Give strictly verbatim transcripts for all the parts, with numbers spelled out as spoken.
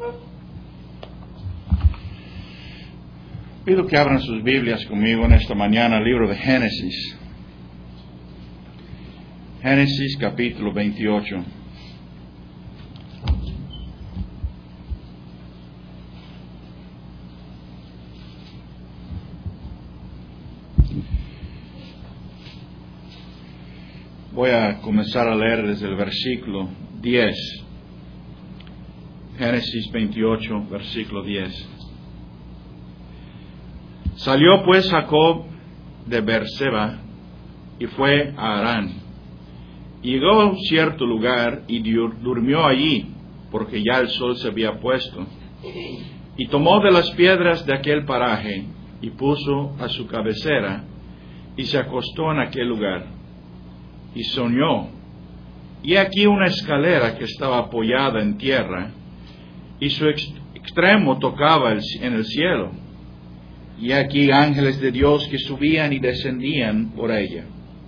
Pido que abran sus Biblias conmigo en esta mañana al libro de Génesis. Génesis capítulo veintiocho. Voy a comenzar a leer desde el versículo diez. Génesis veintiocho, versículo diez. Salió pues Jacob de Beerseba y fue a Harán. Llegó a un cierto lugar y durmió allí, porque ya el sol se había puesto. Y tomó de las piedras de aquel paraje y puso a su cabecera y se acostó en aquel lugar. Y soñó, y aquí una escalera que estaba apoyada en tierra, y su extremo tocaba en el cielo. Y aquí ángeles de Dios que subían y descendían por ella.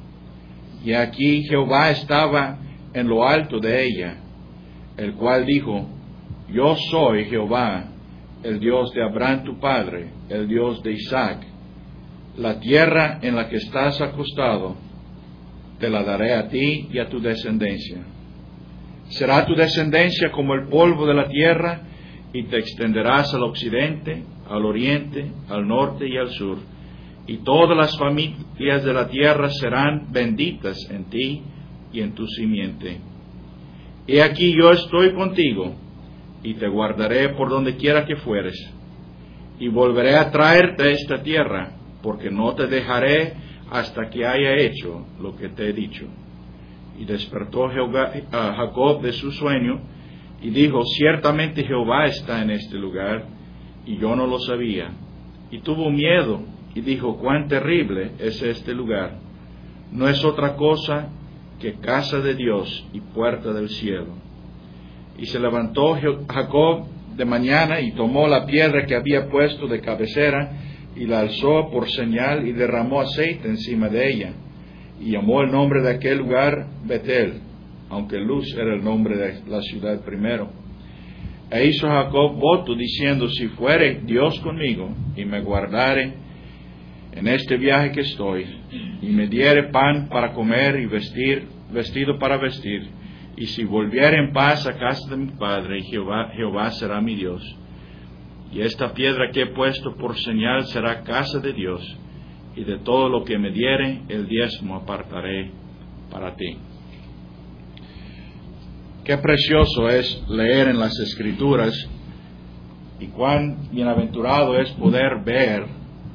Y aquí Jehová estaba en lo alto de ella, el cual dijo: Yo soy Jehová, el Dios de Abraham tu padre, el Dios de Isaac. La tierra en la que estás acostado, te la daré a ti y a tu descendencia. Será tu descendencia como el polvo de la tierra, y te extenderás al occidente, al oriente, al norte y al sur, y todas las familias de la tierra serán benditas en ti y en tu simiente. He aquí yo estoy contigo, y te guardaré por donde quiera que fueres, y volveré a traerte a esta tierra, porque no te dejaré hasta que haya hecho lo que te he dicho. Y despertó Jehová, a Jacob de su sueño, y dijo: Ciertamente Jehová está en este lugar, y yo no lo sabía. Y tuvo miedo, y dijo: Cuán terrible es este lugar. No es otra cosa que casa de Dios y puerta del cielo. Y se levantó Jacob de mañana, y tomó la piedra que había puesto de cabecera, y la alzó por señal, y derramó aceite encima de ella, y llamó el nombre de aquel lugar Betel, aunque Luz era el nombre de la ciudad primero. E hizo Jacob voto diciendo: Si fuere Dios conmigo, y me guardare en este viaje que estoy, y me diere pan para comer y vestir, vestido para vestir, y si volviere en paz a casa de mi padre, Jehová, Jehová será mi Dios. Y esta piedra que he puesto por señal será casa de Dios, y de todo lo que me diere el diezmo apartaré para ti. Qué precioso es leer en las Escrituras, y cuán bienaventurado es poder ver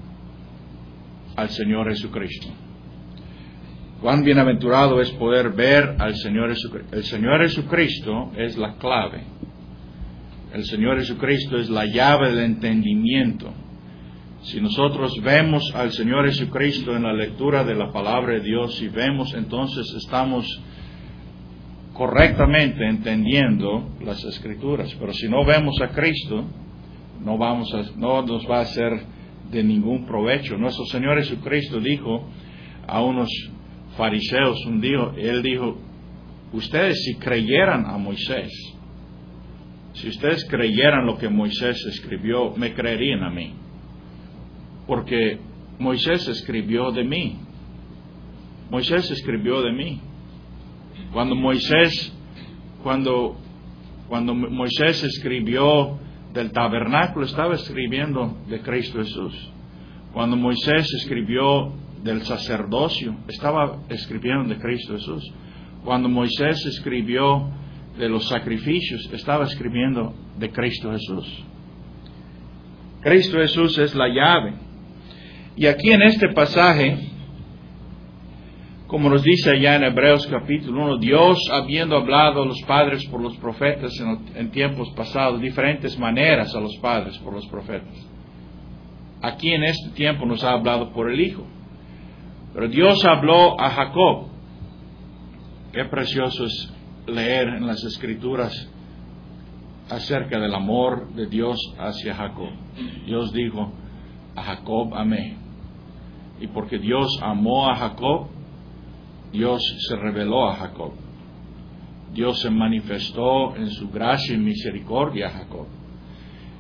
al Señor Jesucristo. Cuán bienaventurado es poder ver al Señor Jesucristo. El Señor Jesucristo es la clave. El Señor Jesucristo es la llave del entendimiento. Si nosotros vemos al Señor Jesucristo en la lectura de la palabra de Dios, y vemos, entonces estamos correctamente entendiendo las Escrituras. Pero si no vemos a Cristo, no, vamos a, no nos va a ser de ningún provecho. Nuestro Señor Jesucristo dijo a unos fariseos un día, Él dijo: ustedes si creyeran a Moisés, si ustedes creyeran lo que Moisés escribió, me creerían a mí, porque Moisés escribió de mí. Moisés escribió de mí. Cuando Moisés, cuando, cuando Moisés escribió del tabernáculo, estaba escribiendo de Cristo Jesús. Cuando Moisés escribió del sacerdocio, estaba escribiendo de Cristo Jesús. Cuando Moisés escribió de los sacrificios, estaba escribiendo de Cristo Jesús. Cristo Jesús es la llave. Y aquí en este pasaje, como nos dice allá en Hebreos capítulo uno, Dios, habiendo hablado a los padres por los profetas en, en tiempos pasados, diferentes maneras a los padres por los profetas, aquí en este tiempo nos ha hablado por el Hijo. Pero Dios habló a Jacob. Qué precioso es leer en las Escrituras acerca del amor de Dios hacia Jacob. Dios dijo: a Jacob amé. Y porque Dios amó a Jacob, Dios se reveló a Jacob. Dios se manifestó en su gracia y misericordia a Jacob.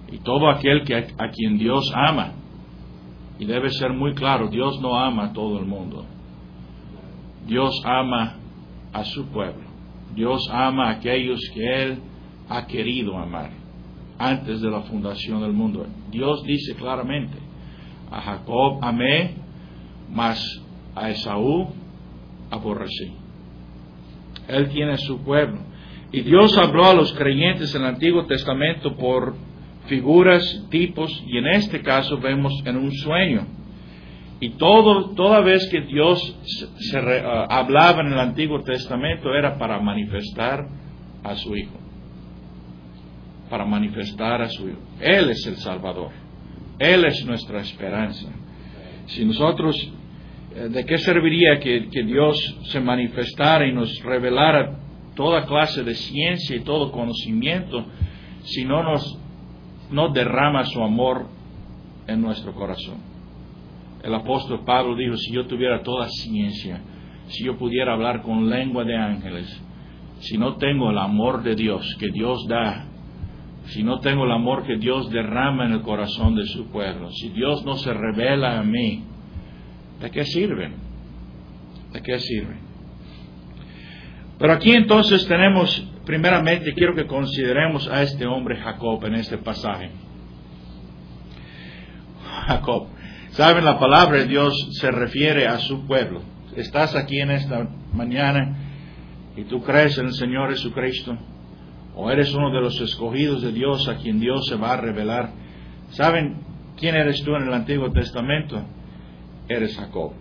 Y todo aquel que, a quien Dios ama, y debe ser muy claro, Dios no ama a todo el mundo. Dios ama a su pueblo. Dios ama a aquellos que Él ha querido amar antes de la fundación del mundo. Dios dice claramente, a Jacob amé, mas a Esaú aborrecí. Él tiene su pueblo. Y Dios habló a los creyentes en el Antiguo Testamento por figuras, tipos, y en este caso vemos en un sueño. Y todo, toda vez que Dios se, se re, uh, hablaba en el Antiguo Testamento era para manifestar a su Hijo. Para manifestar a su Hijo. Él es el Salvador. Él es nuestra esperanza. Si nosotros, ¿de qué serviría que, que Dios se manifestara y nos revelara toda clase de ciencia y todo conocimiento si no nos no derrama su amor en nuestro corazón? El apóstol Pablo dijo, si yo tuviera toda ciencia, si yo pudiera hablar con lengua de ángeles, si no tengo el amor de Dios que Dios da, si no tengo el amor que Dios derrama en el corazón de su pueblo, si Dios no se revela a mí, ¿de qué sirve? ¿De qué sirve? Pero aquí entonces tenemos, primeramente quiero que consideremos a este hombre Jacob en este pasaje. Jacob. Saben, la palabra de Dios se refiere a su pueblo. Estás aquí en esta mañana y tú crees en el Señor Jesucristo, o eres uno de los escogidos de Dios a quien Dios se va a revelar. ¿Saben quién eres tú en el Antiguo Testamento? Eres Jacob.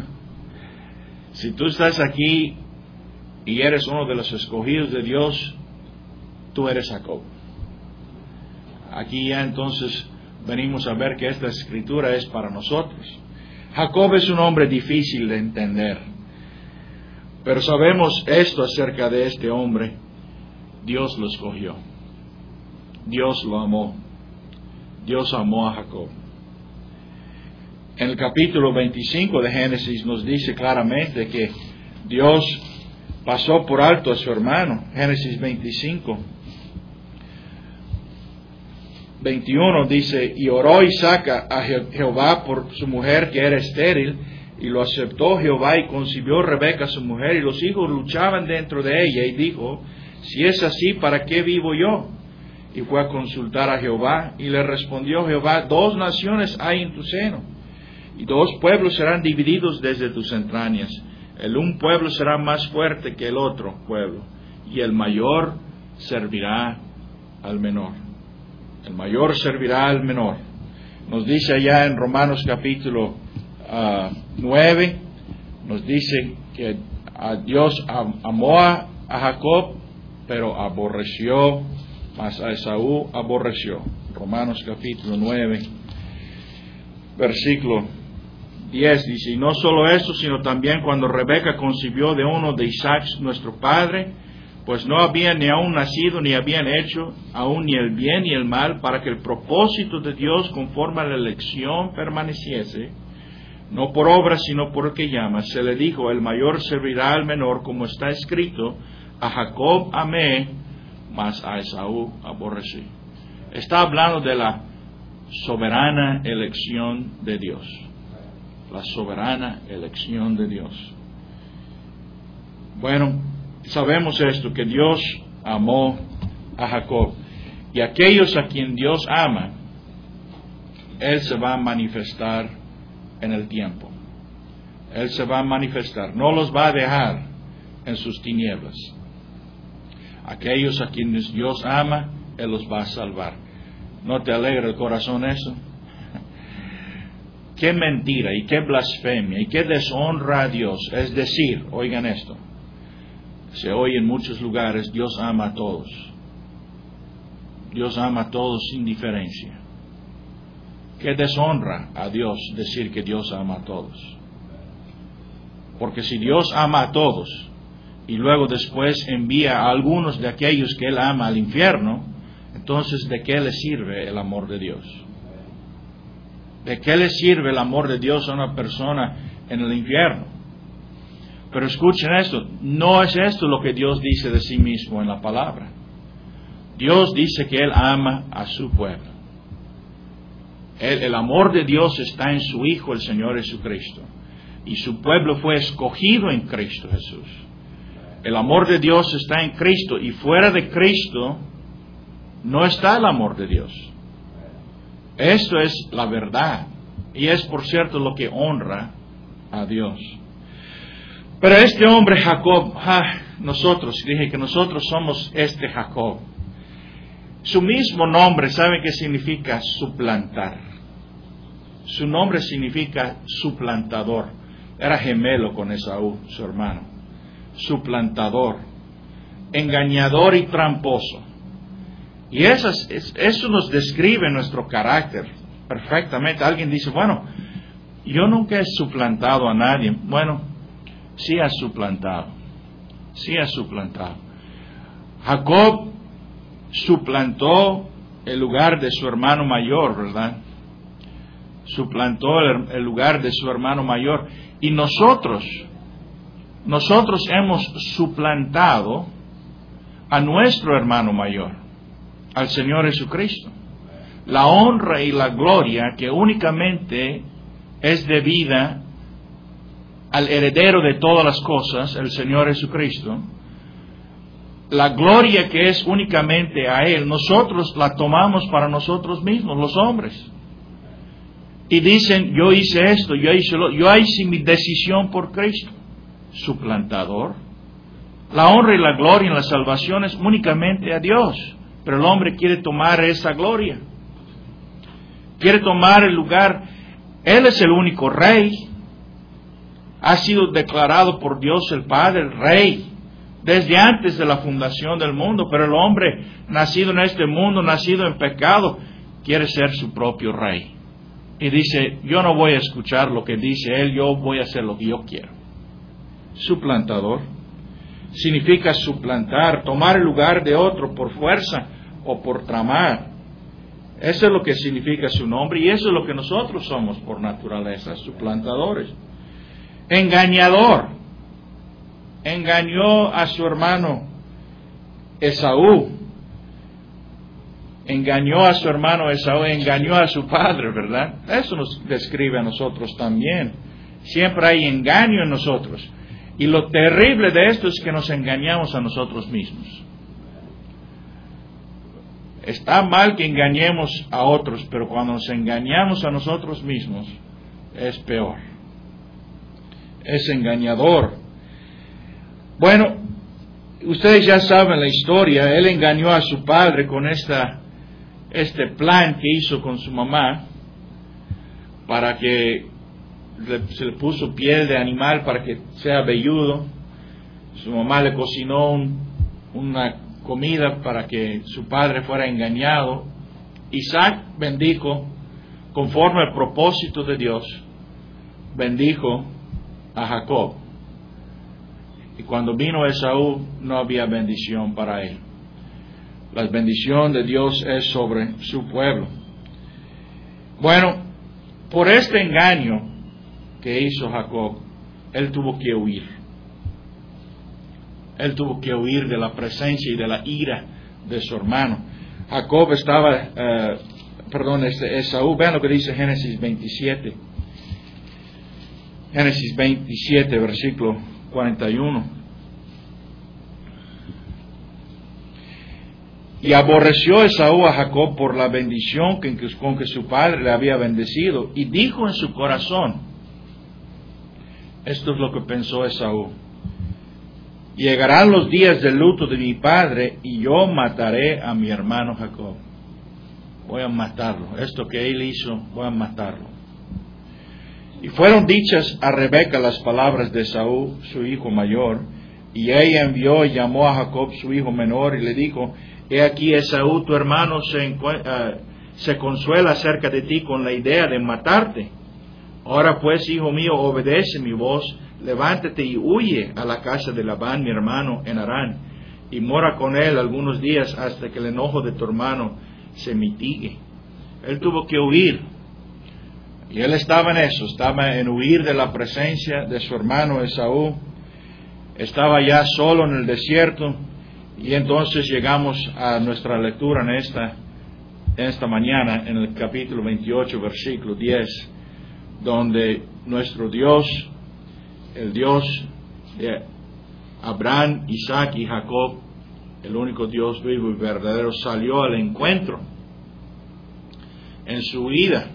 Si tú estás aquí y eres uno de los escogidos de Dios, tú eres Jacob. Aquí ya entonces venimos a ver que esta escritura es para nosotros. Jacob es un hombre difícil de entender, pero sabemos esto acerca de este hombre: Dios lo escogió, Dios lo amó, Dios amó a Jacob. En el capítulo veinticinco de Génesis nos dice claramente que Dios pasó por alto a su hermano. Génesis veinticinco, veintiuno dice, y oró Isaac a Jehová por su mujer que era estéril, y lo aceptó Jehová, y concibió Rebeca su mujer, y los hijos luchaban dentro de ella, y dijo, si es así, ¿para qué vivo yo? Y fue a consultar a Jehová, y le respondió Jehová, dos naciones hay en tu seno, y dos pueblos serán divididos desde tus entrañas. El un pueblo será más fuerte que el otro pueblo, y el mayor servirá al menor. El mayor servirá al menor. Nos dice allá en Romanos capítulo uh, nueve, nos dice que a Dios amó a, a Jacob, pero aborreció, mas a Esaú aborreció. Romanos capítulo nueve, versículo diez dice, y no solo eso, sino también cuando Rebeca concibió de uno de Isaac nuestro padre, pues no habían ni aún nacido, ni habían hecho aún ni el bien ni el mal, para que el propósito de Dios conforme a la elección permaneciese, no por obra, sino por el que llama. Se le dijo, el mayor servirá al menor, como está escrito, a Jacob amé, mas a Esaú aborrecí. Está hablando de la soberana elección de Dios. La soberana elección de Dios. Bueno, sabemos esto, que Dios amó a Jacob. Y aquellos a quien Dios ama, Él se va a manifestar en el tiempo. Él se va a manifestar. No los va a dejar en sus tinieblas. Aquellos a quienes Dios ama, Él los va a salvar. ¿No te alegra el corazón eso? Qué mentira y qué blasfemia y qué deshonra a Dios. Es decir, oigan esto, se oye en muchos lugares, Dios ama a todos. Dios ama a todos sin diferencia. Qué deshonra a Dios decir que Dios ama a todos. Porque si Dios ama a todos y luego después envía a algunos de aquellos que Él ama al infierno, entonces ¿de qué le sirve el amor de Dios? ¿De qué le sirve el amor de Dios a una persona en el infierno? Pero escuchen esto, no es esto lo que Dios dice de sí mismo en la palabra. Dios dice que Él ama a su pueblo. El, el amor de Dios está en su Hijo, el Señor Jesucristo. Y su pueblo fue escogido en Cristo Jesús. El amor de Dios está en Cristo. Y fuera de Cristo no está el amor de Dios. Esto es la verdad. Y es, por cierto, lo que honra a Dios. Pero este hombre Jacob, ah, nosotros, dije que nosotros somos este Jacob. Su mismo nombre, ¿saben qué significa? Suplantar. Su nombre significa suplantador. Era gemelo con Esaú, su hermano. Suplantador, engañador y tramposo. Y eso, eso nos describe nuestro carácter perfectamente. Alguien dice, bueno, yo nunca he suplantado a nadie. Bueno, sí has suplantado. Sí has suplantado. Jacob suplantó el lugar de su hermano mayor, ¿verdad? Suplantó el, el lugar de su hermano mayor. Y nosotros, nosotros hemos suplantado a nuestro hermano mayor, al Señor Jesucristo. La honra y la gloria que únicamente es debida al heredero de todas las cosas, el Señor Jesucristo, la gloria que es únicamente a Él, nosotros la tomamos para nosotros mismos, los hombres. Y dicen, yo hice esto, yo hice lo, yo hice mi decisión por Cristo. Suplantador. La honra y la gloria en la salvación es únicamente a Dios. Pero el hombre quiere tomar esa gloria. Quiere tomar el lugar. Él es el único rey. Ha sido declarado por Dios el Padre, el rey, desde antes de la fundación del mundo. Pero el hombre, nacido en este mundo, nacido en pecado, quiere ser su propio rey. Y dice, yo no voy a escuchar lo que dice él, yo voy a hacer lo que yo quiero. Suplantador significa suplantar, tomar el lugar de otro por fuerza o por tramar. Eso es lo que significa su nombre y eso es lo que nosotros somos por naturaleza, suplantadores. Engañador. Engañó a su hermano Esaú. Engañó a su hermano Esaú, engañó a su padre, ¿verdad? Eso nos describe a nosotros también. Siempre hay engaño en nosotros. Y lo terrible de esto es que nos engañamos a nosotros mismos. Está mal que engañemos a otros, pero cuando nos engañamos a nosotros mismos, es peor. Es engañador. Bueno, ustedes ya saben la historia. Él engañó a su padre con esta... este plan que hizo con su mamá para que le, se le puso piel de animal para que sea velludo. Su mamá le cocinó un, una comida para que su padre fuera engañado. Isaac bendijo conforme al propósito de Dios, bendijo a Jacob. Y cuando vino Esaú no había bendición para él. La bendición de Dios es sobre su pueblo. Bueno, por este engaño que hizo Jacob, él tuvo que huir. Él tuvo que huir de la presencia y de la ira de su hermano. Jacob estaba, uh, perdón, este, Esaú, vean lo que dice Génesis veintisiete. Génesis veintisiete, versículo cuarenta y uno. Y aborreció Esaú a Jacob por la bendición con que su padre le había bendecido. Y dijo en su corazón, esto es lo que pensó Esaú: llegarán los días del luto de mi padre y yo mataré a mi hermano Jacob. Voy a matarlo. Esto que él hizo, voy a matarlo. Y fueron dichas a Rebeca las palabras de Esaú, su hijo mayor. Y ella envió y llamó a Jacob, su hijo menor, y le dijo: he aquí Esaú, tu hermano, se, uh, se consuela acerca de ti con la idea de matarte. Ahora pues, hijo mío, obedece mi voz, levántate y huye a la casa de Labán, mi hermano, en Harán, y mora con él algunos días hasta que el enojo de tu hermano se mitigue. Él tuvo que huir. Y él estaba en eso, estaba en huir de la presencia de su hermano Esaú. Estaba ya solo en el desierto. Y entonces llegamos a nuestra lectura en esta, esta mañana en el capítulo veintiocho, versículo diez, donde nuestro Dios, el Dios de Abraham, Isaac y Jacob, el único Dios vivo y verdadero, salió al encuentro en su huida.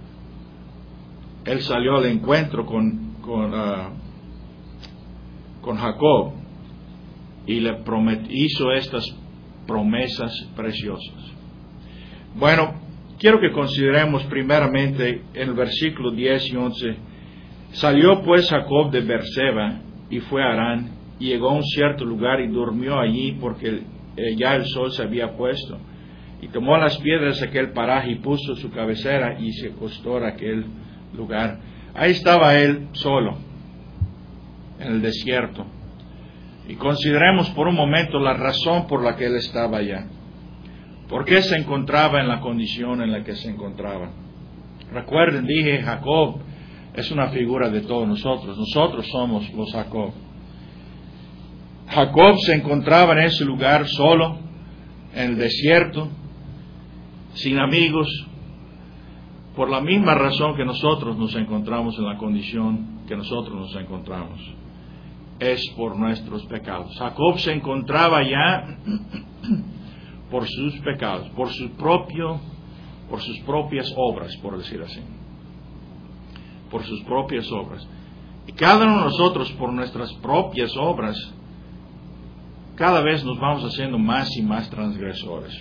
Él salió al encuentro con, con, uh, con Jacob y le promet, hizo estas promesas preciosas. Bueno, quiero que consideremos primeramente en el versículo diez y once. Salió pues Jacob de Beerseba y fue a Harán, y llegó a un cierto lugar y durmió allí porque eh, ya el sol se había puesto. Y tomó las piedras de aquel paraje y puso su cabecera y se acostó en aquel lugar. Ahí estaba él solo, en el desierto. Y consideremos por un momento la razón por la que él estaba allá. ¿Por qué se encontraba en la condición en la que se encontraba? Recuerden, dije, Jacob es una figura de todos nosotros. Nosotros somos los Jacob. Jacob se encontraba en ese lugar solo, en el desierto, sin amigos, por la misma razón que nosotros nos encontramos en la condición que nosotros nos encontramos. Es por nuestros pecados. Jacob se encontraba allá por sus pecados, por su propio, por sus propias obras, por decir así. Por sus propias obras. Y cada uno de nosotros, por nuestras propias obras, cada vez nos vamos haciendo más y más transgresores.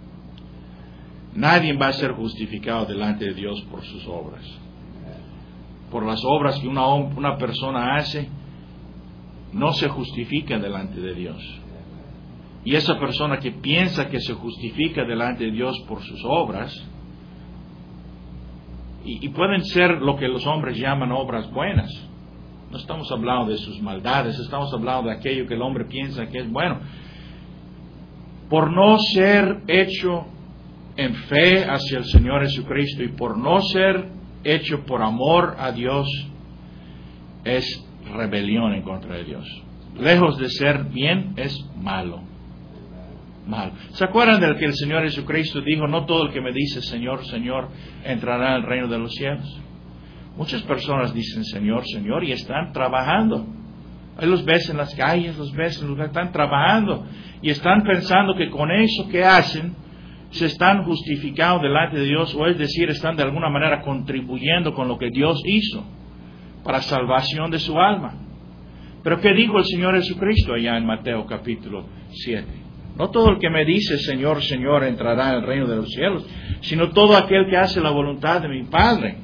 Nadie va a ser justificado delante de Dios por sus obras. Por las obras que una, una persona hace, no se justifica delante de Dios. Y esa persona que piensa que se justifica delante de Dios por sus obras, y, y pueden ser lo que los hombres llaman obras buenas. No estamos hablando de sus maldades, estamos hablando de aquello que el hombre piensa que es bueno. Por no ser hecho en fe hacia el Señor Jesucristo y por no ser hecho por amor a Dios, es rebelión en contra de Dios. Lejos de ser bien, es malo. Malo. ¿Se acuerdan del que el Señor Jesucristo dijo, no todo el que me dice Señor, Señor, entrará en el reino de los cielos? Muchas personas dicen Señor, Señor y están trabajando. Ahí los ves en las calles, los ves en lugares, están trabajando y están pensando que con eso que hacen se están justificando delante de Dios, o es decir, están de alguna manera contribuyendo con lo que Dios hizo para salvación de su alma. Pero ¿qué dijo el Señor Jesucristo allá en Mateo capítulo siete? No todo el que me dice Señor, Señor entrará en el reino de los cielos, sino todo aquel que hace la voluntad de mi Padre.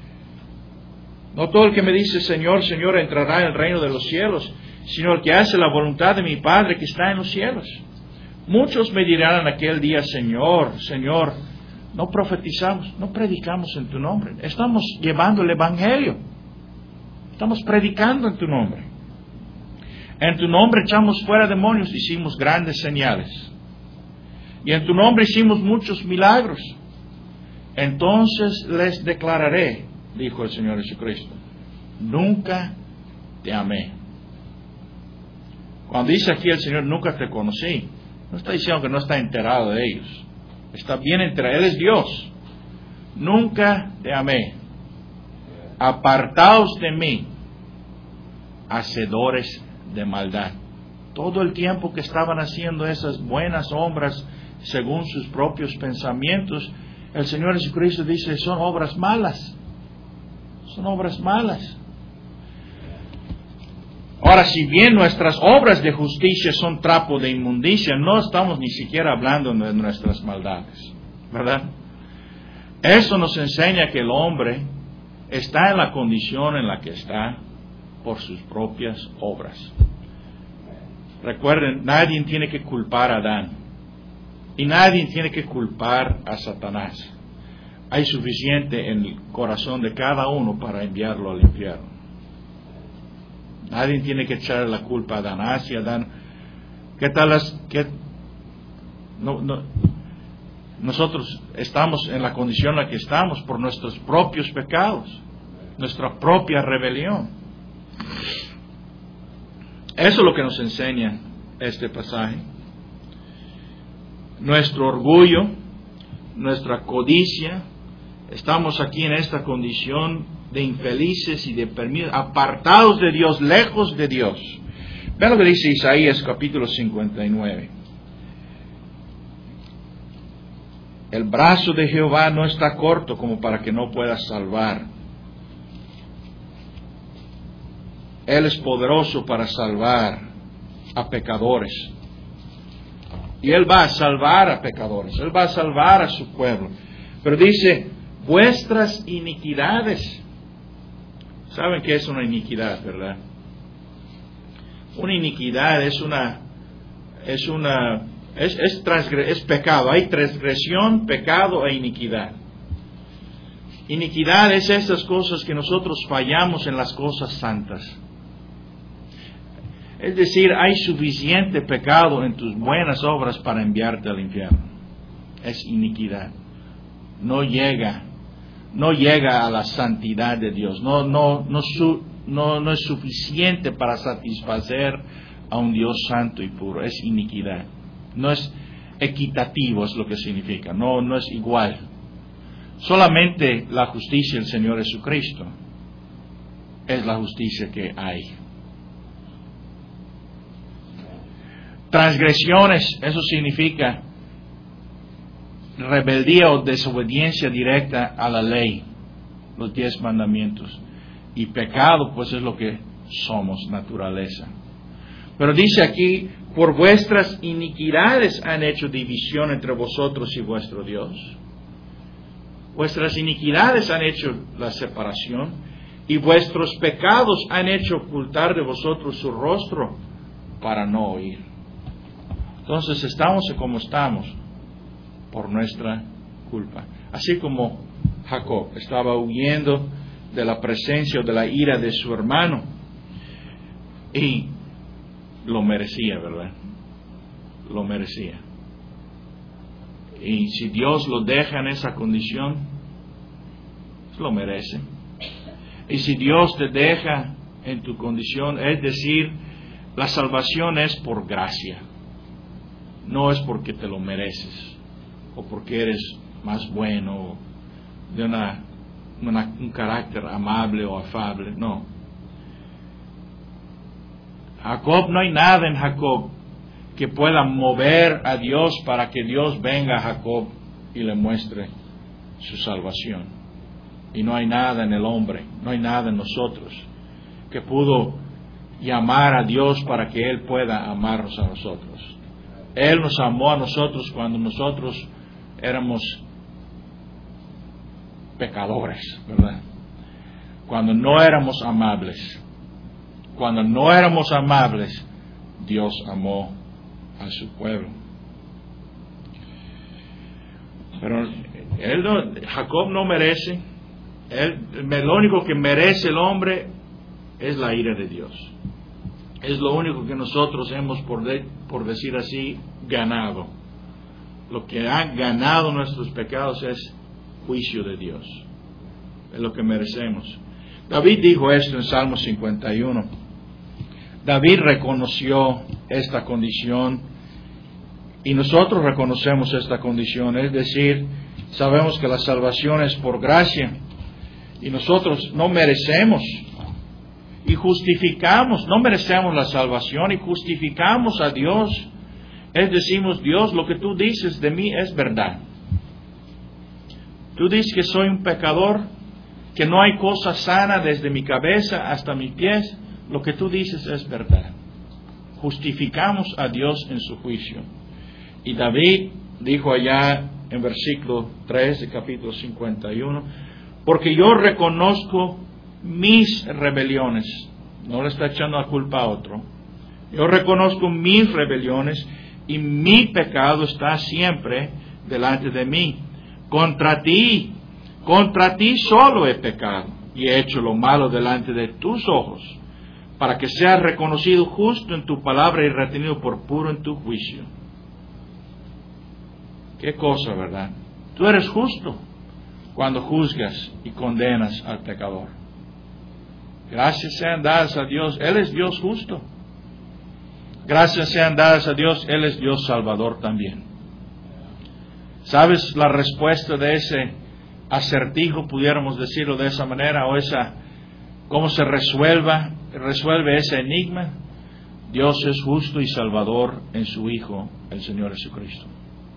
No todo el que me dice Señor, Señor entrará en el reino de los cielos, sino el que hace la voluntad de mi Padre que está en los cielos. Muchos me dirán en aquel día, Señor, Señor, no profetizamos, no predicamos en tu nombre. Estamos llevando el Evangelio. Estamos predicando en tu nombre. En tu nombre echamos fuera demonios, hicimos grandes señales. Y en tu nombre hicimos muchos milagros. Entonces les declararé, dijo el Señor Jesucristo, nunca te amé. Cuando dice aquí el Señor, nunca te conocí, no está diciendo que no está enterado de ellos. Está bien enterado. Él es Dios. Nunca te amé. Apartaos de mí, hacedores de maldad. Todo el tiempo que estaban haciendo esas buenas obras según sus propios pensamientos, el Señor Jesucristo dice, son obras malas. Son obras malas. Ahora, si bien nuestras obras de justicia son trapo de inmundicia, no estamos ni siquiera hablando de nuestras maldades, ¿verdad? Eso nos enseña que el hombre está en la condición en la que está por sus propias obras. Recuerden, nadie tiene que culpar a Adán y nadie tiene que culpar a Satanás. Hay suficiente en el corazón de cada uno para enviarlo al infierno. Nadie tiene que echar la culpa a Adán. Ah, si Adán, ¿qué tal las, qué, no, no, nosotros estamos en la condición en la que estamos por nuestros propios pecados, nuestra propia rebelión. Eso es lo que nos enseña este pasaje. Nuestro orgullo, nuestra codicia, estamos aquí en esta condición de infelices y de perdidos, apartados de Dios, lejos de Dios. Vean lo que dice Isaías capítulo cincuenta y nueve. El brazo de Jehová no está corto como para que no pueda salvar. Él es poderoso para salvar a pecadores. Y Él va a salvar a pecadores. Él va a salvar a su pueblo. Pero dice, vuestras iniquidades. ¿Saben qué es una iniquidad, verdad? Una iniquidad es una, es una, es, es, transgre, es pecado. Hay transgresión, pecado e iniquidad. Iniquidad es esas cosas que nosotros fallamos en las cosas santas. Es decir, hay suficiente pecado en tus buenas obras para enviarte al infierno. Es iniquidad. No llega, no llega a la santidad de Dios. No, no, no, su, no, no es suficiente para satisfacer a un Dios santo y puro. Es iniquidad. No es equitativo, es lo que significa. No, no es igual. Solamente la justicia del Señor Jesucristo es la justicia que hay. Transgresiones, eso significa rebeldía o desobediencia directa a la ley, los diez mandamientos. Y pecado, pues es lo que somos, naturaleza. Pero dice aquí, por vuestras iniquidades han hecho división entre vosotros y vuestro Dios. Vuestras iniquidades han hecho la separación, y vuestros pecados han hecho ocultar de vosotros su rostro para no oír. Entonces estamos como estamos por nuestra culpa. Así como Jacob estaba huyendo de la presencia o de la ira de su hermano, y lo merecía, ¿verdad? Lo merecía. Y si Dios lo deja en esa condición, lo merece. Y si Dios te deja en tu condición, es decir, la salvación es por gracia. No es porque te lo mereces, o porque eres más bueno, de una, una, un carácter amable o afable, no. Jacob, no hay nada en Jacob que pueda mover a Dios para que Dios venga a Jacob y le muestre su salvación. Y no hay nada en el hombre, no hay nada en nosotros que pudo llamar a Dios para que Él pueda amarnos a nosotros. Él nos amó a nosotros cuando nosotros éramos pecadores, ¿verdad? Cuando no éramos amables. Cuando no éramos amables, Dios amó a su pueblo. Pero él no, Jacob no merece. Él, lo único que merece el hombre es la ira de Dios. Es lo único que nosotros hemos, por, de, por decir así, ganado. Lo que ha ganado nuestros pecados es juicio de Dios. Es lo que merecemos. David dijo esto en Salmo cincuenta y uno. David reconoció esta condición y nosotros reconocemos esta condición. Es decir, sabemos que la salvación es por gracia y nosotros no merecemos. Y justificamos, no merecemos la salvación y justificamos a Dios. Es decimos, Dios, lo que tú dices de mí es verdad. Tú dices que soy un pecador, que no hay cosa sana desde mi cabeza hasta mis pies. Lo que tú dices es verdad. Justificamos a Dios en su juicio. Y David dijo allá en versículo tres de capítulo cincuenta y uno, porque yo reconozco mis rebeliones, no le está echando la culpa a otro, yo reconozco mis rebeliones y mi pecado está siempre delante de mí. Contra ti, contra ti solo he pecado y he hecho lo malo delante de tus ojos, para que seas reconocido justo en tu palabra y retenido por puro en tu juicio. Qué cosa, ¿verdad? Tú eres justo cuando juzgas y condenas al pecador. Gracias sean dadas a Dios, Él es Dios justo. Gracias sean dadas a Dios, Él es Dios salvador también. ¿Sabes la respuesta de ese acertijo, pudiéramos decirlo de esa manera, o esa, cómo se resuelva, resuelve ese enigma? Dios es justo y salvador en su Hijo, el Señor Jesucristo.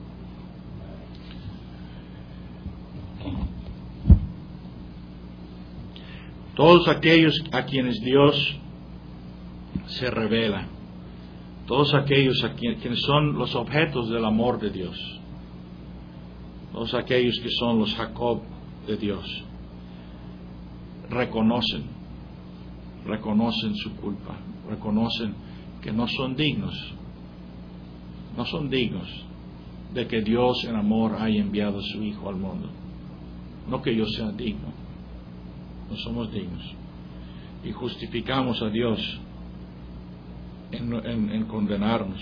Todos aquellos a quienes Dios se revela, todos aquellos a quienes, quienes son los objetos del amor de Dios, todos aquellos que son los Jacob de Dios, reconocen, reconocen su culpa, reconocen que no son dignos, no son dignos de que Dios en amor haya enviado a su Hijo al mundo. No que yo sea digno, no somos dignos. Y justificamos a Dios en, en, en condenarnos.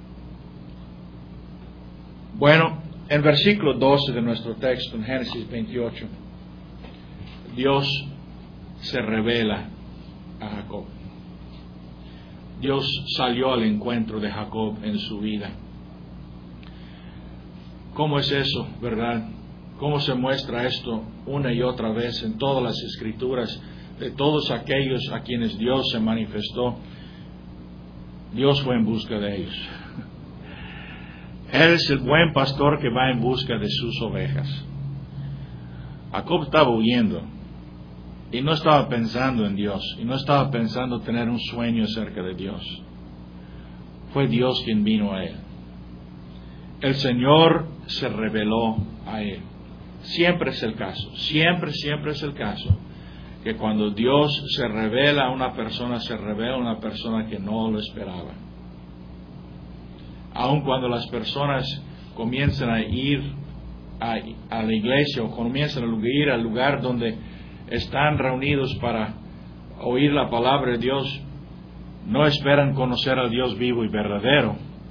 Bueno, en versículo doce de nuestro texto, en Génesis veintiocho, Dios se revela a Jacob. Dios salió al encuentro de Jacob en su vida. ¿Cómo es eso, verdad? ¿Cómo se muestra esto una y otra vez en todas las Escrituras de todos aquellos a quienes Dios se manifestó? Dios fue en busca de ellos. Él es el buen pastor que va en busca de sus ovejas. Jacob estaba huyendo y no estaba pensando en Dios, y no estaba pensando tener un sueño acerca de Dios. Fue Dios quien vino a él. El Señor se reveló a él. Siempre es el caso, siempre, siempre es el caso, que cuando Dios se revela a una persona, se revela a una persona que no lo esperaba. Aun cuando las personas comienzan a ir a, a la iglesia, o comienzan a ir al lugar donde están reunidos para oír la palabra de Dios, no esperan conocer al Dios vivo y verdadero.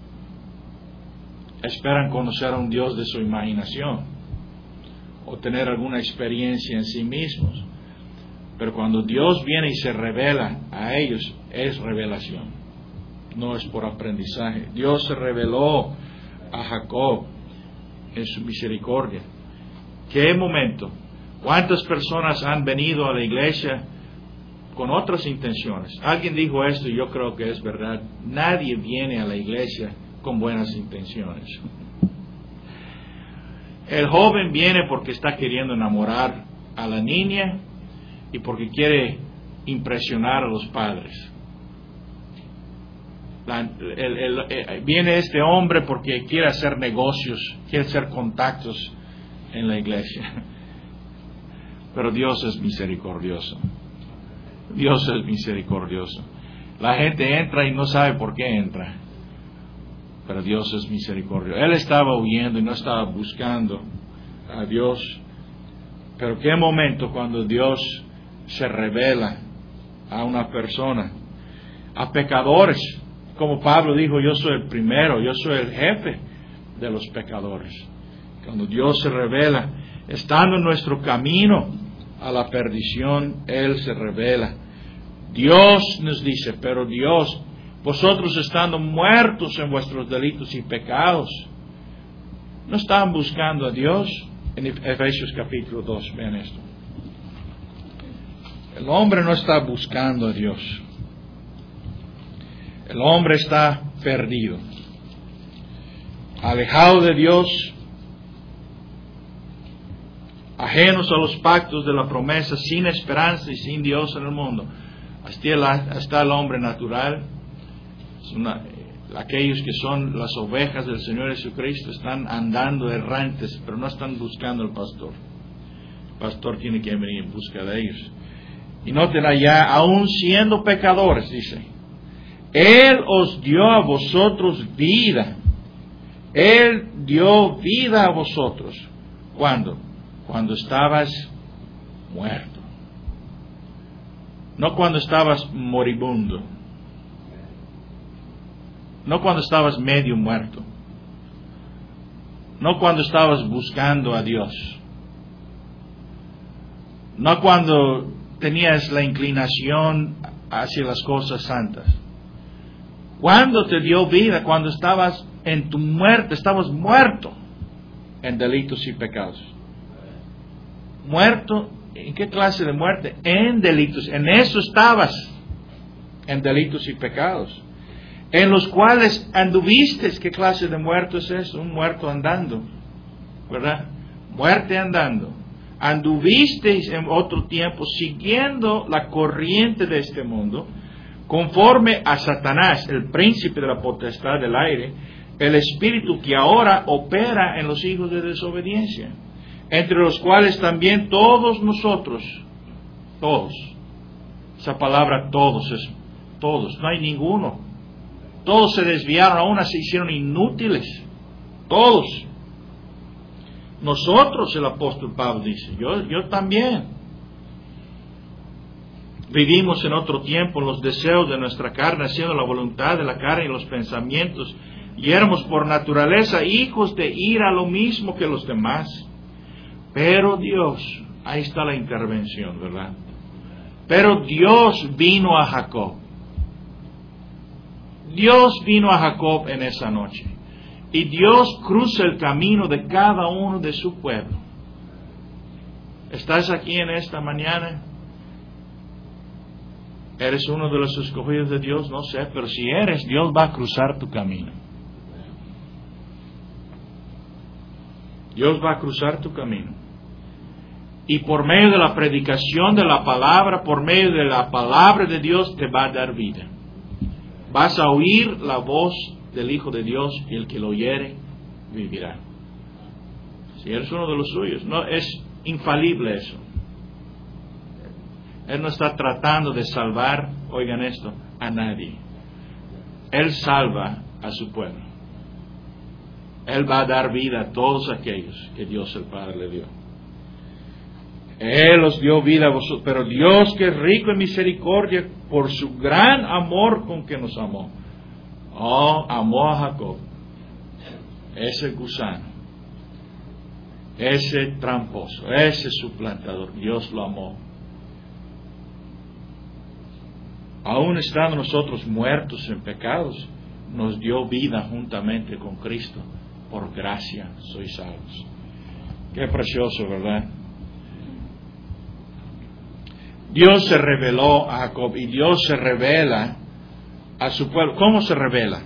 Esperan conocer a un Dios de su imaginación, o tener alguna experiencia en sí mismos. Pero cuando Dios viene y se revela a ellos, es revelación, no es por aprendizaje. Dios se reveló a Jacob en su misericordia. ¿Qué momento? ¿Cuántas personas han venido a la iglesia con otras intenciones? Alguien dijo esto y yo creo que es verdad. Nadie viene a la iglesia con buenas intenciones. El joven viene porque está queriendo enamorar a la niña y porque quiere impresionar a los padres. La, el, el, el, viene este hombre porque quiere hacer negocios, quiere hacer contactos en la iglesia. Pero Dios es misericordioso. Dios es misericordioso. La gente entra y no sabe por qué entra. Pero Dios es misericordioso. Él estaba huyendo y no estaba buscando a Dios. Pero qué momento cuando Dios se revela a una persona, a pecadores. Como Pablo dijo, yo soy el primero, yo soy el jefe de los pecadores. Cuando Dios se revela, estando en nuestro camino a la perdición, Él se revela. Dios nos dice, pero Dios, vosotros estando muertos en vuestros delitos y pecados, ¿no estaban buscando a Dios? En Efesios capítulo dos, vean esto. El hombre no está buscando a Dios. El hombre está perdido, alejado de Dios, ajenos a los pactos de la promesa, sin esperanza y sin Dios en el mundo. Hasta el, hasta el hombre natural, una, aquellos que son las ovejas del Señor Jesucristo, están andando errantes, pero no están buscando al pastor. El pastor tiene que venir en busca de ellos. Y noten allá, aún siendo pecadores, dice, Él os dio a vosotros vida. Él dio vida a vosotros. ¿Cuándo? Cuando estabas muerto. No cuando estabas moribundo. No cuando estabas medio muerto. No cuando estabas buscando a Dios. No cuando tenías la inclinación hacia las cosas santas. ¿Cuándo te dio vida? Cuando estabas en tu muerte, estabas muerto. en delitos y pecados. Muerto, ¿en qué clase de muerte? En delitos. En eso estabas, en delitos y pecados, en los cuales anduviste. ¿Qué clase de muerto es eso? Un muerto andando, ¿verdad? Muerte andando. Anduvisteis en otro tiempo siguiendo la corriente de este mundo, conforme a Satanás, el príncipe de la potestad del aire, el espíritu que ahora opera en los hijos de desobediencia, entre los cuales también todos nosotros, todos, esa palabra todos es todos, no hay ninguno, todos se desviaron, aún se hicieron inútiles, todos. Nosotros, el apóstol Pablo dice, yo, yo también. Vivimos en otro tiempo en los deseos de nuestra carne, haciendo la voluntad de la carne y los pensamientos, y éramos por naturaleza hijos de ira, lo mismo que los demás. Pero Dios, ahí está la intervención, ¿verdad? Pero Dios vino a Jacob. Dios vino a Jacob en esa noche. Y Dios cruza el camino de cada uno de su pueblo. ¿Estás aquí en esta mañana? ¿Eres uno de los escogidos de Dios? No sé, pero si eres, Dios va a cruzar tu camino. Dios va a cruzar tu camino. Y por medio de la predicación de la palabra, por medio de la palabra de Dios, te va a dar vida. Vas a oír la voz del Hijo de Dios, y el que lo oyere vivirá. Si eres uno de los suyos, no es infalible eso. Él no está tratando de salvar, oigan esto, a nadie. Él salva a su pueblo. Él va a dar vida a todos aquellos que Dios el Padre le dio. Él os dio vida a vosotros, pero Dios, que es rico en misericordia, por su gran amor con que nos amó, oh, amó a Jacob, ese gusano, ese tramposo, ese suplantador. Dios lo amó. Aún estando nosotros muertos en pecados, nos dio vida juntamente con Cristo. Por gracia sois salvos. Qué precioso, ¿verdad? Dios se reveló a Jacob y Dios se revela a su pueblo. ¿Cómo se revela?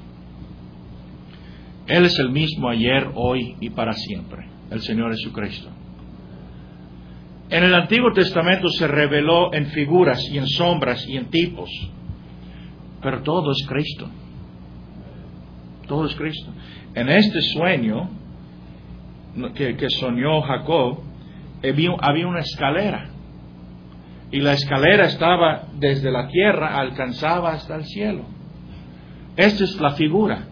Él es el mismo ayer, hoy y para siempre, el Señor Jesucristo. En el Antiguo Testamento se reveló en figuras y en sombras y en tipos, pero todo es Cristo. Todo es Cristo. En este sueño que, que soñó Jacob, había, había una escalera. Y la escalera estaba desde la tierra, alcanzaba hasta el cielo. Esta es la figura.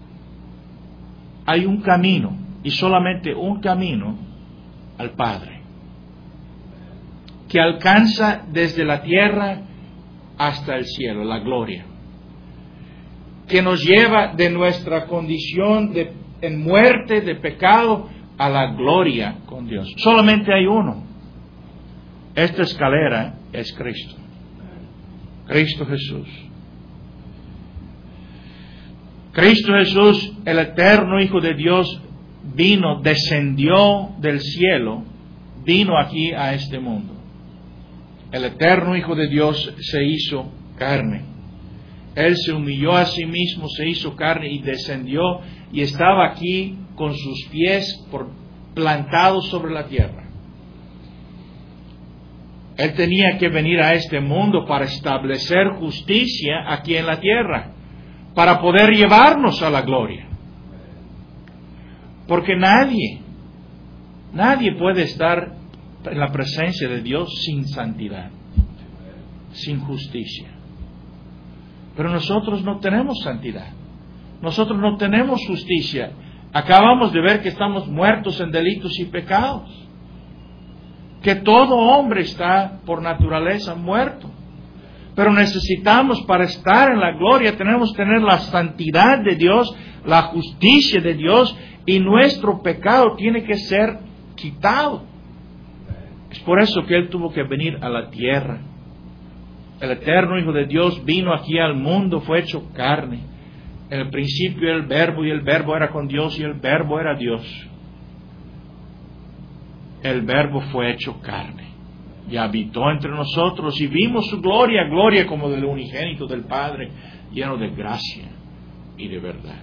Hay un camino, y solamente un camino al Padre, que alcanza desde la tierra hasta el cielo, la gloria, que nos lleva de nuestra condición de, en muerte, de pecado, a la gloria con Dios. Solamente hay uno. Esta escalera es Cristo. Cristo Jesús. Cristo Jesús, el eterno Hijo de Dios, vino, descendió del cielo, vino aquí a este mundo. El eterno Hijo de Dios se hizo carne. Él se humilló a sí mismo, se hizo carne y descendió y estaba aquí con sus pies por, plantados sobre la tierra. Él tenía que venir a este mundo para establecer justicia aquí en la tierra, para poder llevarnos a la gloria. Porque nadie, nadie puede estar en la presencia de Dios sin santidad, sin justicia. Pero nosotros no tenemos santidad, nosotros no tenemos justicia. Acabamos de ver que estamos muertos en delitos y pecados, que todo hombre está por naturaleza muerto. Pero necesitamos, para estar en la gloria, tenemos que tener la santidad de Dios, la justicia de Dios, y nuestro pecado tiene que ser quitado. Es por eso que Él tuvo que venir a la tierra. El eterno Hijo de Dios vino aquí al mundo, fue hecho carne. En el principio era el Verbo, y el Verbo era con Dios, y el Verbo era Dios. el Verbo fue hecho carne y habitó entre nosotros y vimos su gloria, gloria como del unigénito del Padre, lleno de gracia y de verdad.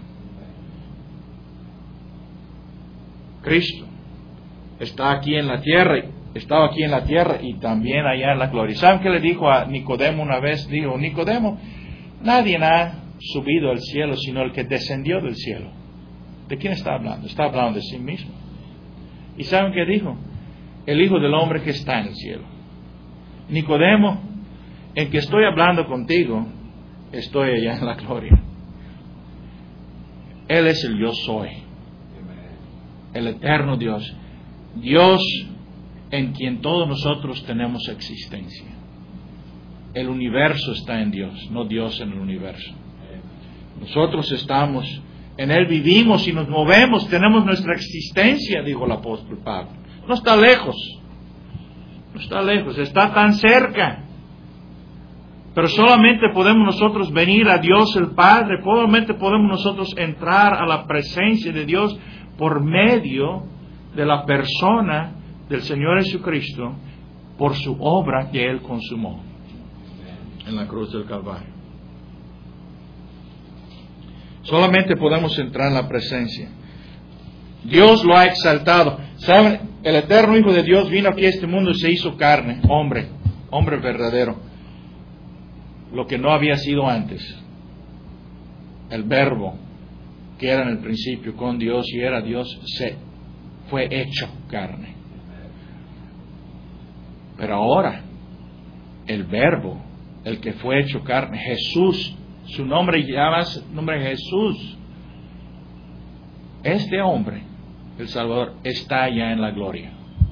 Cristo está aquí en la tierra, estaba aquí en la tierra y también allá en la gloria. ¿Saben qué le dijo a Nicodemo una vez? Dijo, Nicodemo, nadie ha subido al cielo sino el que descendió del cielo. ¿De quién está hablando? Está hablando de sí mismo. ¿Y saben qué dijo? El Hijo del Hombre que está en el cielo. Nicodemo, en que estoy hablando contigo, estoy allá en la gloria. Él es el yo soy, el eterno Dios, Dios en quien todos nosotros tenemos existencia. El universo está en Dios, no Dios en el universo. Nosotros estamos, en Él vivimos y nos movemos, tenemos nuestra existencia, dijo el apóstol Pablo. No está lejos, no está lejos, está tan cerca. Pero solamente podemos nosotros venir a Dios el Padre, solamente podemos nosotros entrar a la presencia de Dios por medio de la persona del Señor Jesucristo, por su obra que Él consumó en la cruz del Calvario. Solamente podemos entrar en la presencia. Dios lo ha exaltado. ¿Saben? El eterno Hijo de Dios vino aquí a este mundo y se hizo carne, hombre, hombre verdadero. Lo que no había sido antes. El Verbo, que era en el principio con Dios y era Dios, se fue hecho carne. Pero ahora, el Verbo, el que fue hecho carne, Jesús, su nombre llama nombre Jesús. Este hombre, el Salvador, está allá en la gloria.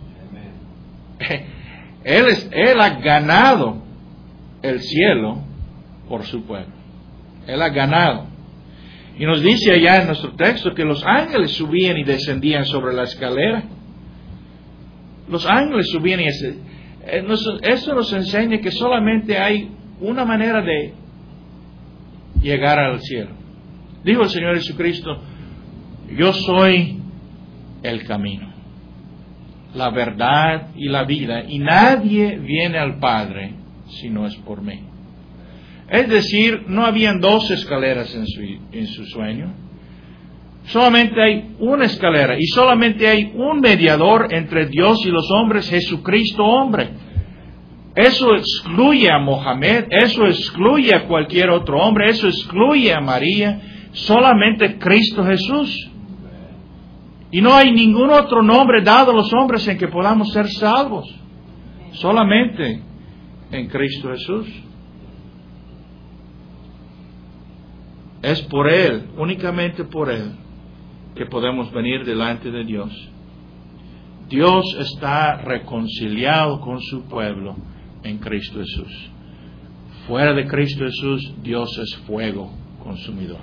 Él, es, él ha ganado el cielo por su pueblo. Él ha ganado. Y nos dice allá en nuestro texto que los ángeles subían y descendían sobre la escalera. Los ángeles subían y descendían. Eso nos enseña que solamente hay una manera de llegar al cielo. Dijo el Señor Jesucristo, yo soy el camino, la verdad y la vida, y nadie viene al Padre si no es por mí. Es decir, no habían dos escaleras en su, en su sueño. Solamente hay una escalera y solamente hay un mediador entre Dios y los hombres, Jesucristo hombre. Eso excluye a Mohamed, eso excluye a cualquier otro hombre, eso excluye a María, solamente Cristo Jesús. Y no hay ningún otro nombre dado a los hombres en que podamos ser salvos, solamente en Cristo Jesús. Es por Él, únicamente por Él, que podemos venir delante de Dios. Dios está reconciliado con su pueblo en Cristo Jesús. Fuera de Cristo Jesús, Dios es fuego consumidor.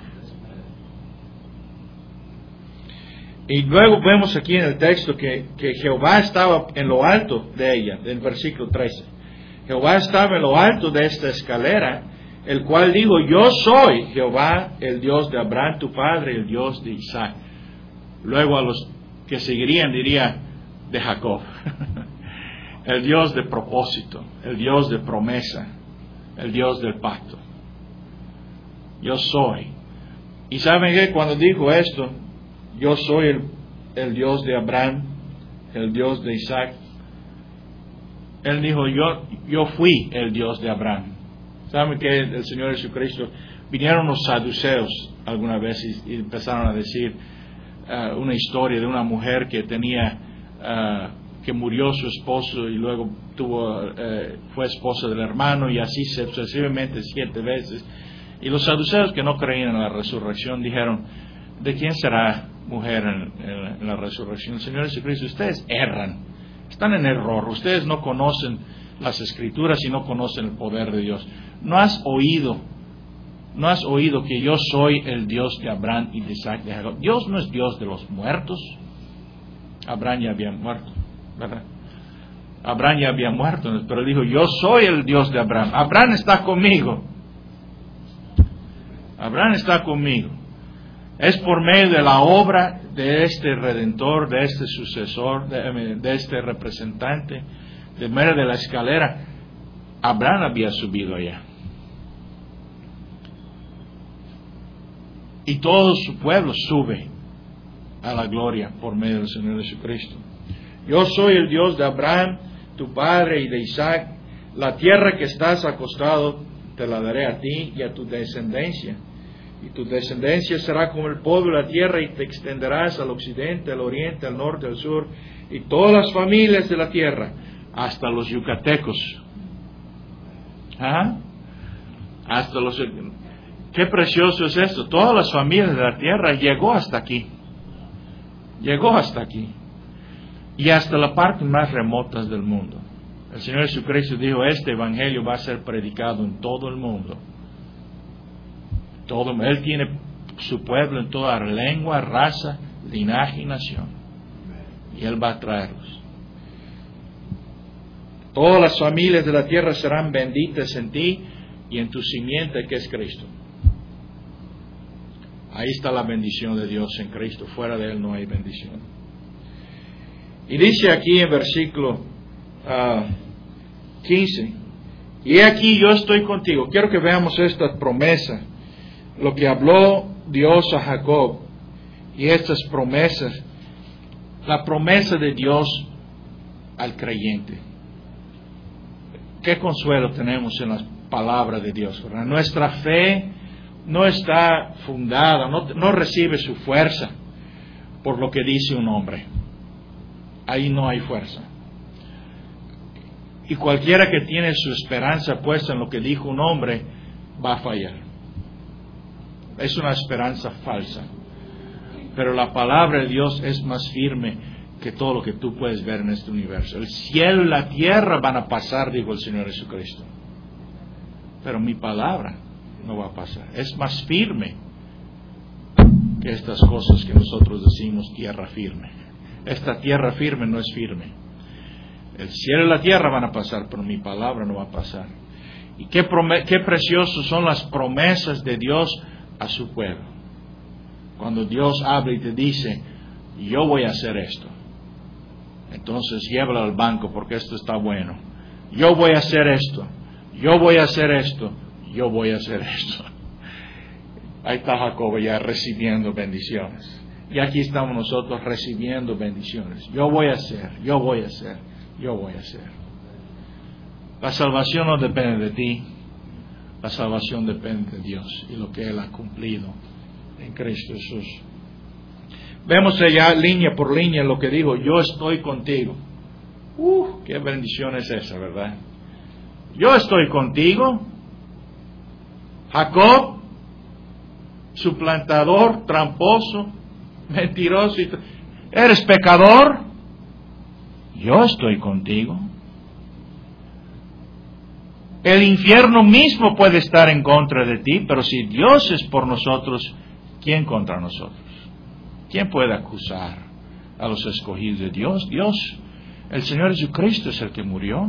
Y luego vemos aquí en el texto que, que Jehová estaba en lo alto de ella, del versículo trece. Jehová estaba en lo alto de esta escalera, el cual dijo, yo soy Jehová, el Dios de Abraham tu padre, el Dios de Isaac. Luego a los que seguirían diría, de Jacob. El Dios de propósito, el Dios de promesa, el Dios del pacto. Yo soy. Y saben que cuando dijo esto, yo soy el, el Dios de Abraham, el Dios de Isaac, Él dijo, yo, yo fui el Dios de Abraham. ¿Saben que el Señor Jesucristo, vinieron los saduceos alguna vez y, y empezaron a decir uh, una historia de una mujer que tenía, uh, que murió su esposo y luego tuvo, uh, fue esposa del hermano y así sucesivamente siete veces. Y los saduceos que no creían en la resurrección dijeron, ¿de quién será mujer en, en, en la resurrección? El Señor Jesucristo, ustedes erran, están en error, ustedes no conocen las Escrituras y no conocen el poder de Dios. No has oído, no has oído que yo soy el Dios de Abraham y de Isaac, de Jacob. Dios no es Dios de los muertos. Abraham ya había muerto, ¿verdad? Abraham ya había muerto, pero dijo, yo soy el Dios de Abraham. Abraham está conmigo. Abraham está conmigo. Es por medio de la obra de este Redentor, de este sucesor, de, de este representante, de medio de la escalera. Abraham había subido allá. Y todo su pueblo sube a la gloria por medio del Señor Jesucristo. Yo soy el Dios de Abraham, tu padre, y de Isaac. La tierra que estás acostado te la daré a ti y a tu descendencia. Y tu descendencia será como el polvo de la tierra, y te extenderás al occidente, al oriente, al norte, al sur, y todas las familias de la tierra, hasta los yucatecos. ¿Ah? Hasta los... Qué precioso es esto. Todas las familias de la tierra llegó hasta aquí. Llegó hasta aquí. Y hasta la parte más remota del mundo. El Señor Jesucristo dijo, este evangelio va a ser predicado en todo el mundo. Todo, Él tiene su pueblo en toda lengua, raza, linaje y nación. Y Él va a traerlos. Todas las familias de la tierra serán benditas en ti y en tu simiente, que es Cristo. Ahí está la bendición de Dios en Cristo. Fuera de Él no hay bendición. Y dice aquí en versículo uh, quince, y aquí yo estoy contigo. Quiero que veamos esta promesa, lo que habló Dios a Jacob, y estas promesas, la promesa de Dios al creyente. Qué consuelo tenemos en las palabras de Dios, ¿verdad? Nuestra fe no está fundada, no, no recibe su fuerza por lo que dice un hombre. Ahí no hay fuerza. Y cualquiera que tiene su esperanza puesta en lo que dijo un hombre, va a fallar. Es una esperanza falsa. Pero la palabra de Dios es más firme que todo lo que tú puedes ver en este universo. El cielo y la tierra van a pasar, dijo el Señor Jesucristo. Pero mi palabra no va a pasar. Es más firme que estas cosas que nosotros decimos tierra firme. Esta tierra firme no es firme. El cielo y la tierra van a pasar, pero mi palabra no va a pasar. Y qué, prome- qué preciosos son las promesas de Dios a su pueblo. Cuando Dios habla y te dice, yo voy a hacer esto, entonces llévalo al banco porque esto está bueno. Yo voy a hacer esto, yo voy a hacer esto, yo voy a hacer esto. Ahí está Jacob ya recibiendo bendiciones. Y aquí estamos nosotros recibiendo bendiciones. Yo voy a hacer, yo voy a hacer, yo voy a hacer. La salvación no depende de ti. La salvación depende de Dios y lo que Él ha cumplido en Cristo Jesús. Vemos allá línea por línea lo que dijo, yo estoy contigo. Uh, qué bendición es esa, ¿verdad? Yo estoy contigo. Jacob, suplantador, tramposo, mentiroso, y eres pecador. Yo estoy contigo. El infierno mismo puede estar en contra de ti, pero si Dios es por nosotros, ¿quién contra nosotros? ¿Quién puede acusar a los escogidos de Dios? Dios, el Señor Jesucristo es el que murió.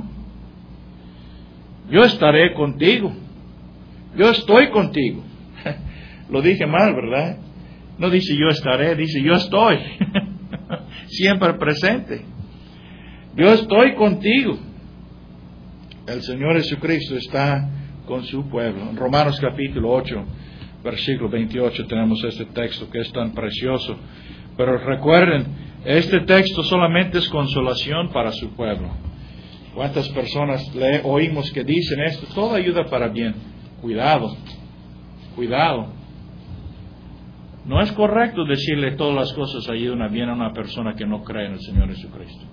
Yo estaré contigo. Yo estoy contigo. Lo dije mal, ¿verdad? No dice yo estaré, dice yo estoy. Siempre presente. Yo estoy contigo. El Señor Jesucristo está con su pueblo. En Romanos capítulo ocho, versículo veintiocho, tenemos este texto que es tan precioso. Pero recuerden, este texto solamente es consolación para su pueblo. ¿Cuántas personas le oímos que dicen esto? Todo ayuda para bien. Cuidado, cuidado. No es correcto decirle todas las cosas ayudan a bien a una persona que no cree en el Señor Jesucristo.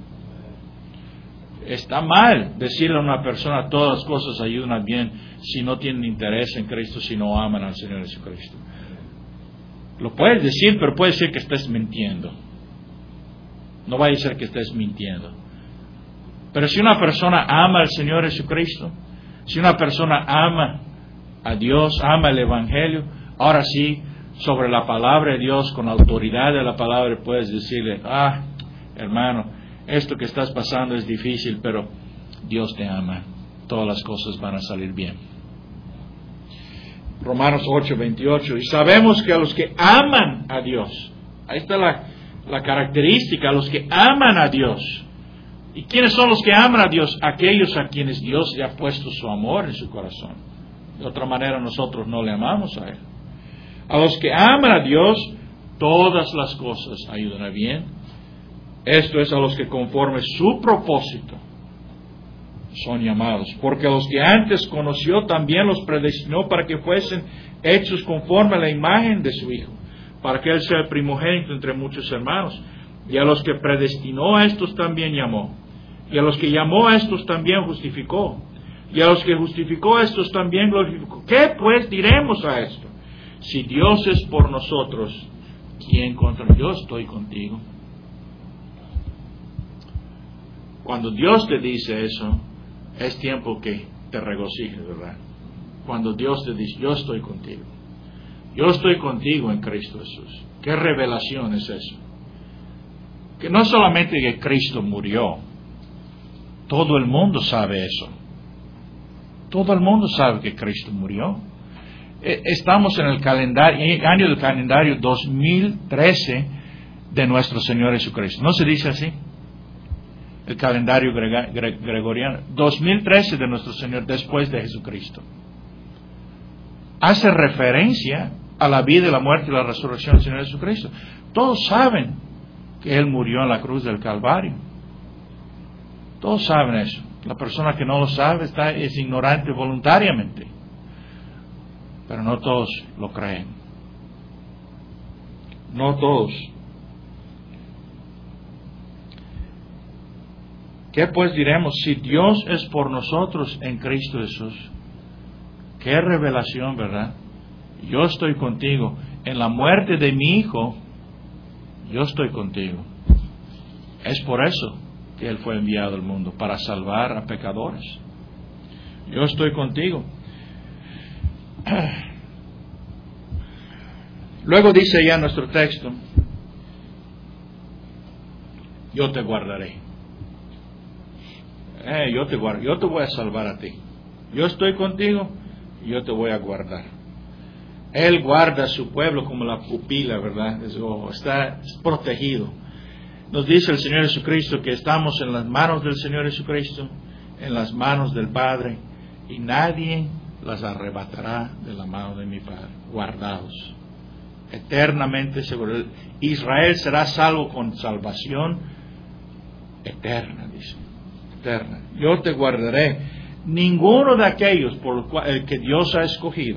Está mal decirle a una persona todas las cosas ayudan a bien si no tienen interés en Cristo, si no aman al Señor Jesucristo. Lo puedes decir, pero puede ser que estés mintiendo. No vaya a ser que estés mintiendo. Pero si una persona ama al Señor Jesucristo, si una persona ama a Dios, ama el Evangelio, ahora sí, sobre la palabra de Dios, con la autoridad de la palabra, puedes decirle, ah, hermano, esto que estás pasando es difícil, pero Dios te ama. Todas las cosas van a salir bien. Romanos ocho, veintiocho. Y sabemos que a los que aman a Dios, ahí está la, la característica, a los que aman a Dios. ¿Y quiénes son los que aman a Dios? Aquellos a quienes Dios le ha puesto su amor en su corazón. De otra manera nosotros no le amamos a Él. A los que aman a Dios, todas las cosas ayudan a bien. Esto es a los que conforme su propósito son llamados. Porque a los que antes conoció también los predestinó para que fuesen hechos conforme a la imagen de su Hijo, para que Él sea el primogénito entre muchos hermanos. Y a los que predestinó a estos también llamó. Y a los que llamó a estos también justificó. Y a los que justificó a estos también glorificó. ¿Qué pues diremos a esto? Si Dios es por nosotros, ¿quién contra nosotros? Yo estoy contigo. Cuando Dios te dice eso, es tiempo que te regocijes, ¿verdad? Cuando Dios te dice, yo estoy contigo. Yo estoy contigo en Cristo Jesús. ¿Qué revelación es eso? Que no solamente que Cristo murió, todo el mundo sabe eso. Todo el mundo sabe que Cristo murió. Estamos en el calendario, año del calendario dos mil trece de nuestro Señor Jesucristo. ¿No se dice así? El calendario grega, gre, gregoriano. dos mil trece de nuestro Señor después de Jesucristo. Hace referencia a la vida, la muerte y la resurrección del Señor Jesucristo. Todos saben que Él murió en la cruz del Calvario. Todos saben eso. La persona que no lo sabe está, es ignorante voluntariamente. Pero no todos lo creen. No todos. ¿Qué pues diremos? Si Dios es por nosotros en Cristo Jesús. Qué revelación, ¿verdad? Yo estoy contigo. En la muerte de mi Hijo, yo estoy contigo. Es por eso que Él fue enviado al mundo, para salvar a pecadores. Yo estoy contigo. Luego dice ya nuestro texto, yo te guardaré. Eh, yo te guardo, yo te voy a salvar a ti. Yo estoy contigo y yo te voy a guardar. Él guarda a su pueblo como la pupila, ¿verdad? Eso está protegido. Nos dice el Señor Jesucristo que estamos en las manos del Señor Jesucristo, en las manos del Padre, y nadie las arrebatará de la mano de mi Padre. Guardados. Eternamente seguro. Israel será salvo con salvación eterna, dice. Eterna. Yo te guardaré. Ninguno de aquellos por los cuales, que Dios ha escogido,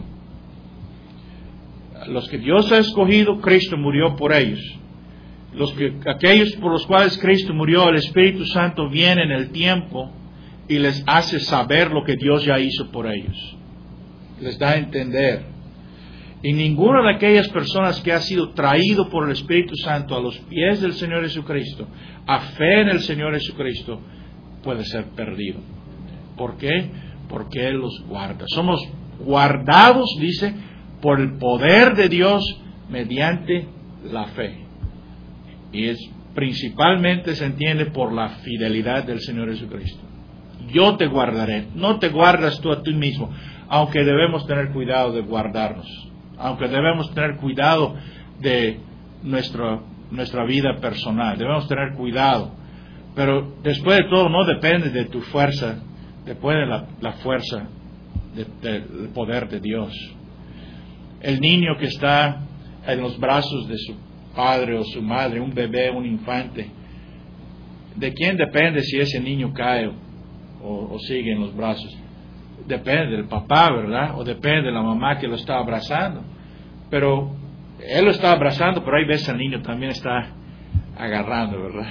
los que Dios ha escogido, Cristo murió por ellos. Los que, aquellos por los cuales Cristo murió, el Espíritu Santo viene en el tiempo y les hace saber lo que Dios ya hizo por ellos. Les da a entender. Y ninguna de aquellas personas que ha sido traído por el Espíritu Santo a los pies del Señor Jesucristo, a fe en el Señor Jesucristo, puede ser perdido. ¿Por qué? Porque Él los guarda. Somos guardados, dice, por el poder de Dios mediante la fe. Y es principalmente se entiende por la fidelidad del Señor Jesucristo. Yo te guardaré. No te guardas tú a ti mismo, aunque debemos tener cuidado de guardarnos, aunque debemos tener cuidado de nuestra, nuestra vida personal, debemos tener cuidado. Pero después de todo no depende de tu fuerza, depende de la, la fuerza de, de, del poder de Dios. El niño que está en los brazos de su padre o su madre, un bebé, un infante, ¿de quién depende si ese niño cae o, o sigue en los brazos? Depende del papá, ¿verdad? O depende de la mamá que lo está abrazando. Pero él lo está abrazando, pero hay veces el niño también está agarrando, ¿verdad?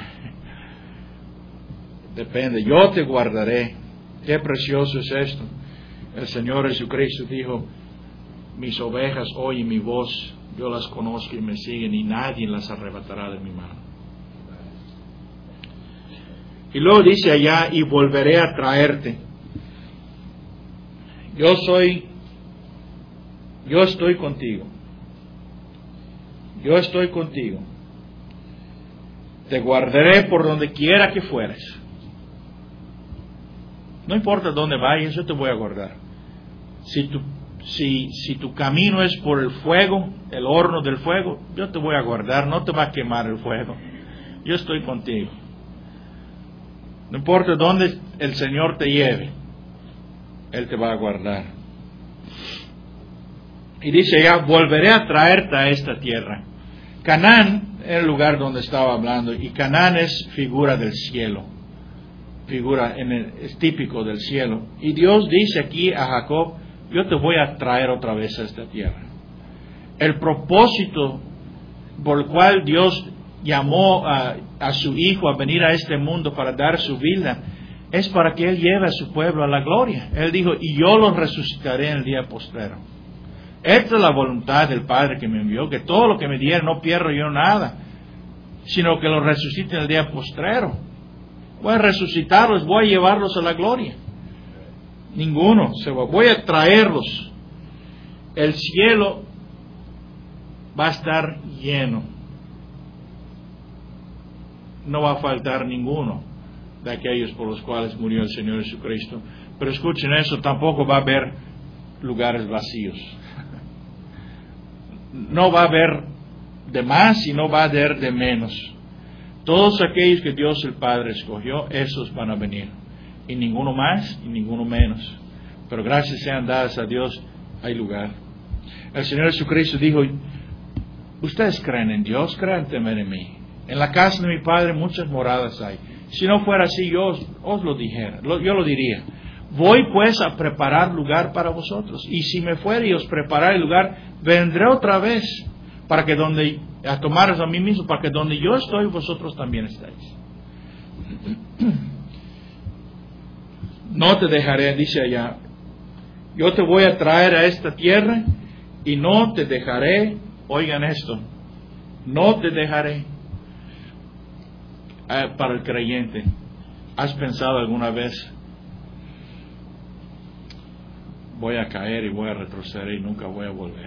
Depende. Yo te guardaré. Qué precioso es esto. El Señor Jesucristo dijo, mis ovejas oyen mi voz, yo las conozco y me siguen, y nadie las arrebatará de mi mano. Y luego dice allá, y volveré a traerte. Yo soy, yo estoy contigo. Yo estoy contigo. Te guardaré por donde quiera que fueres. No importa dónde vayas, yo te voy a guardar. Si tu, si, si tu camino es por el fuego, el horno del fuego, yo te voy a guardar, no te va a quemar el fuego. Yo estoy contigo. No importa dónde el Señor te lleve, Él te va a guardar. Y dice ya, volveré a traerte a esta tierra. Canaán era el lugar donde estaba hablando, y Canaán es figura del cielo, figura en el, es típico del cielo. Y Dios dice aquí a Jacob, yo te voy a traer otra vez a esta tierra. El propósito por el cual Dios llamó a, a su hijo a venir a este mundo para dar su vida, es para que Él lleve a su pueblo a la gloria. Él dijo, y yo los resucitaré en el día postrero. Esta es la voluntad del Padre que me envió, que todo lo que me diera no pierdo yo nada, sino que los resucite en el día postrero. Voy a resucitarlos, voy a llevarlos a la gloria. Ninguno se va, voy a traerlos. El cielo va a estar lleno. No va a faltar ninguno de aquellos por los cuales murió el Señor Jesucristo. Pero escuchen eso, tampoco va a haber lugares vacíos. No va a haber de más y no va a haber de menos. Todos aquellos que Dios el Padre escogió, esos van a venir. Y ninguno más y ninguno menos. Pero gracias sean dadas a Dios, hay lugar. El Señor Jesucristo dijo, ustedes creen en Dios, crean también en mí. En la casa de mi Padre muchas moradas hay. Si no fuera así, yo os, os lo dijera, lo, yo lo diría. Voy pues a preparar lugar para vosotros. Y si me fuere y os preparar el lugar, vendré otra vez para que donde, a tomaros a mí mismo, para que donde yo estoy, vosotros también estáis. No te dejaré, dice allá, yo te voy a traer a esta tierra y no te dejaré, oigan esto, no te dejaré. Eh, para el creyente, ¿has pensado alguna vez, voy a caer y voy a retroceder y nunca voy a volver?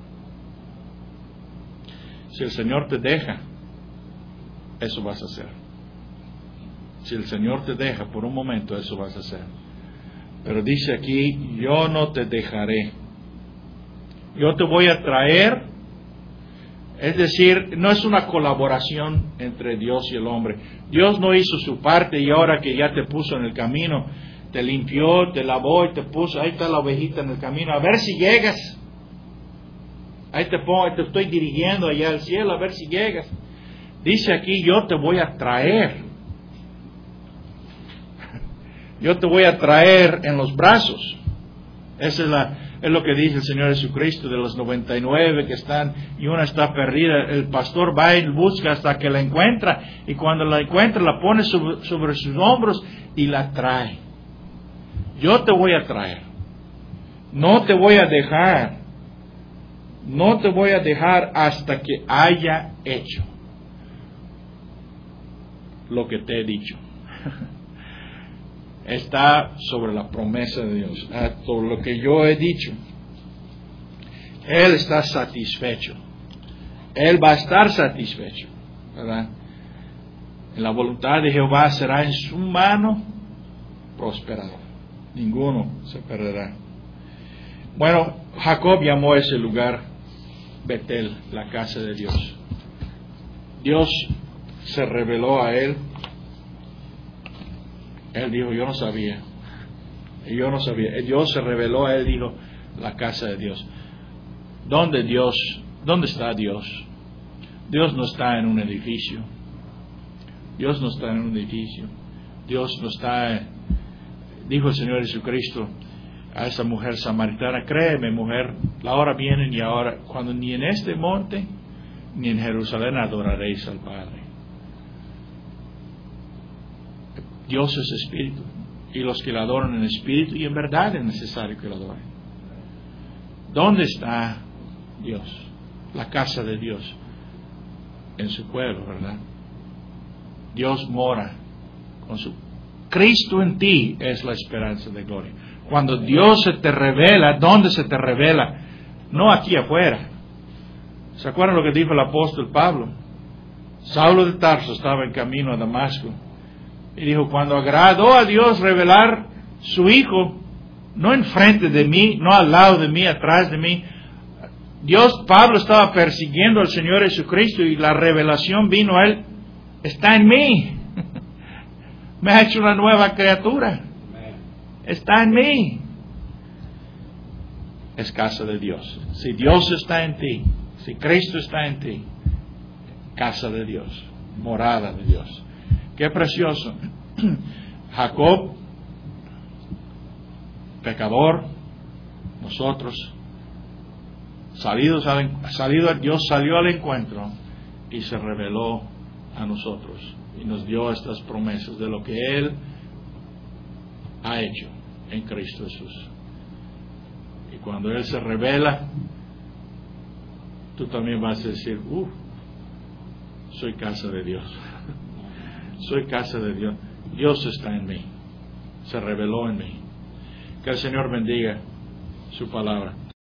Si el Señor te deja, eso vas a hacer. Si el Señor te deja por un momento, eso vas a hacer. Pero dice aquí, yo no te dejaré. Yo te voy a traer. Es decir, no es una colaboración entre Dios y el hombre. Dios no hizo su parte y ahora que ya te puso en el camino, te limpió, te lavó y te puso, ahí está la ovejita en el camino, a ver si llegas. Ahí te pongo, te estoy dirigiendo allá al cielo, a ver si llegas. Dice aquí, yo te voy a traer. Yo te voy a traer en los brazos. Esa es la... Es lo que dice el Señor Jesucristo, de los noventa y nueve que están y una está perdida. El pastor va y busca hasta que la encuentra, y cuando la encuentra la pone sobre, sobre sus hombros y la trae. Yo te voy a traer. No te voy a dejar. No te voy a dejar hasta que haya hecho lo que te he dicho. Está sobre la promesa de Dios, sobre lo que yo he dicho. Él está satisfecho. Él va a estar satisfecho, ¿verdad? En la voluntad de Jehová será en su mano prosperado. Ninguno se perderá. Bueno, Jacob llamó a ese lugar Betel, la casa de Dios. Dios se reveló a él. Él dijo, yo no sabía. Yo no sabía. Dios se reveló a él, dijo, la casa de Dios. ¿Dónde Dios? ¿Dónde está Dios? Dios no está en un edificio. Dios no está en un edificio. Dios no está... Dijo el Señor Jesucristo a esa mujer samaritana, créeme mujer, la hora viene y ahora, cuando ni en este monte, ni en Jerusalén adoraréis al Padre. Dios es espíritu, y los que lo adoran en espíritu y en verdad es necesario que lo adoren. ¿Dónde está Dios? La casa de Dios, en su pueblo, ¿verdad? Dios mora con su... Cristo en ti es la esperanza de gloria. Cuando Dios se te revela, ¿dónde se te revela? No aquí afuera. ¿Se acuerdan lo que dijo el apóstol Pablo? Saulo de Tarso estaba en camino a Damasco. Y dijo, cuando agradó a Dios revelar su Hijo, no enfrente de mí, no al lado de mí, atrás de mí. Dios, Pablo estaba persiguiendo al Señor Jesucristo y la revelación vino a él. Está en mí. Me ha hecho una nueva criatura. Está en mí. Es casa de Dios. Si Dios está en ti, si Cristo está en ti, casa de Dios, morada de Dios. Qué precioso. Jacob, pecador, nosotros, salidos al, salido, Dios salió al encuentro y se reveló a nosotros y nos dio estas promesas de lo que Él ha hecho en Cristo Jesús. Y cuando Él se revela, tú también vas a decir, uh, soy casa de Dios. Soy casa de Dios. Dios está en mí. Se reveló en mí. Que el Señor bendiga su palabra.